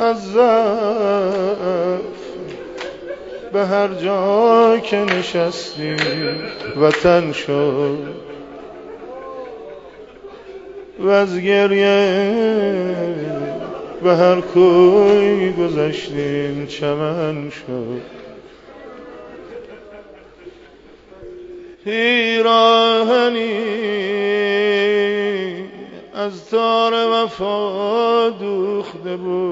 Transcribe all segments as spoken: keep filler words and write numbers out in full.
موظف به هر جا که نشستی وطن شد و از گریه به هر کوی گذشتیم چمن شد. پیراهنی از تار وفا دوخته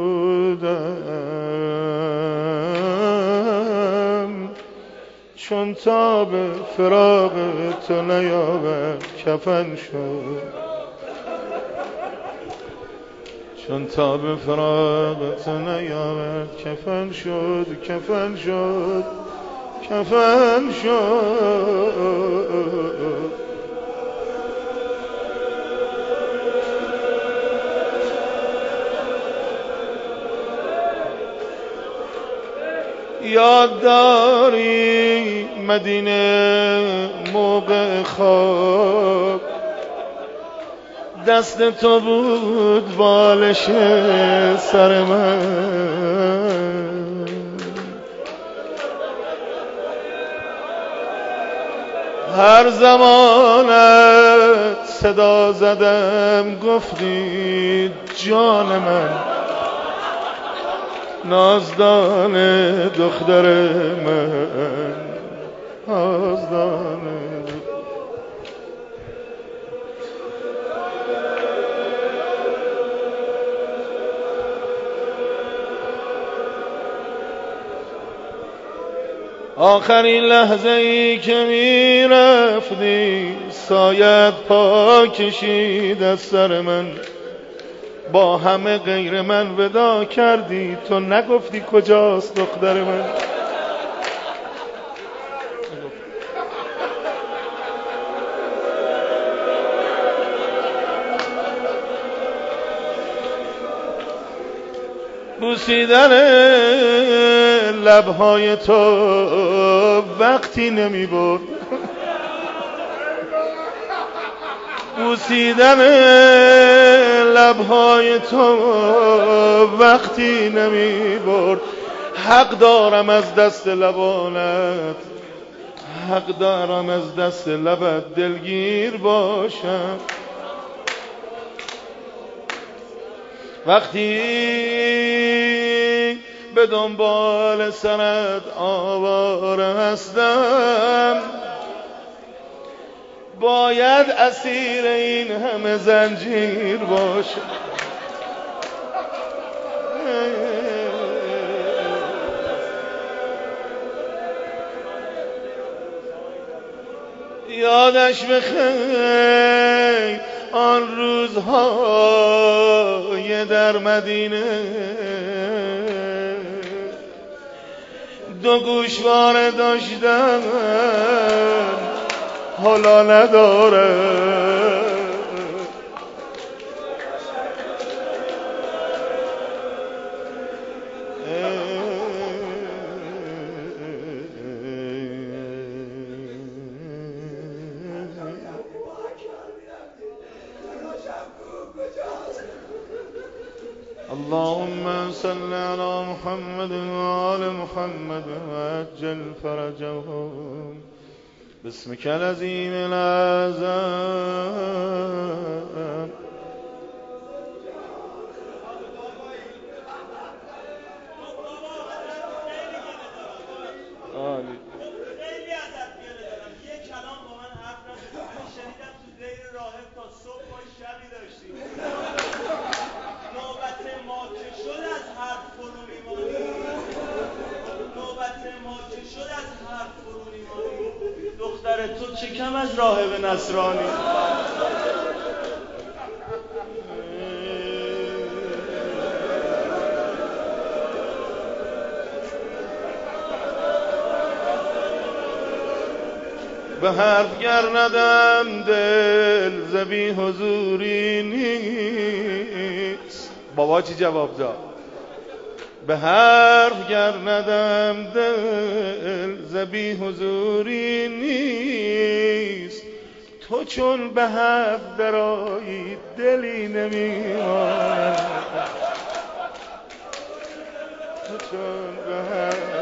بودم، چون تاب فراق تو نیابد کفن شد. چون تاب فراق تو نیابد کفن شد، کفن شد، کفن شد. یاد داری مدینه موقع خواب دست تو بود بالش سر من، هر زمانت صدا زدم گفتی جان من، نازدان دختر من، نازدان. آخرین لحظه ای که می رفتی سایت پا کشید از سر من، با همه غیر من ودا کردی، تو نگفتی کجاست دختر من. بوسیدن لبهای تو وقتی نمی برد، بوسیدن لبهای تو وقتی نمی برد. حق دارم از دست لبانت، حق دارم از دست لبت دلگیر باشم. وقتی به دنبال سرت آواره هستم، باید اسیر این همه زنجیر باشم. یادش بخیر آن روزهای در مدینه، دو گوشواره داشتم حالا نداره. اللهم صل على محمد وآل محمد وعجل فرجهم باسمك العظيم الأعظم. آلی خیلی ازت گله دارم، یه کلام با من حرف نزدی. من شنیدم تو دیر راهب تا صبح ما شبی داشتیم. نوبت ما که شد از حرف فرو میمانی، نوبت ما که شد از حرف فرو میمانی. دختر تو چه کم از راهب نصرانی. به حرف گر ندم دل زبی حضوری نیست. بابا چی جواب داد؟ به حرف گر ندم دل زبی حضوری نیست. تو چون به حرف درایی دلی نمیماند. تو چون به هم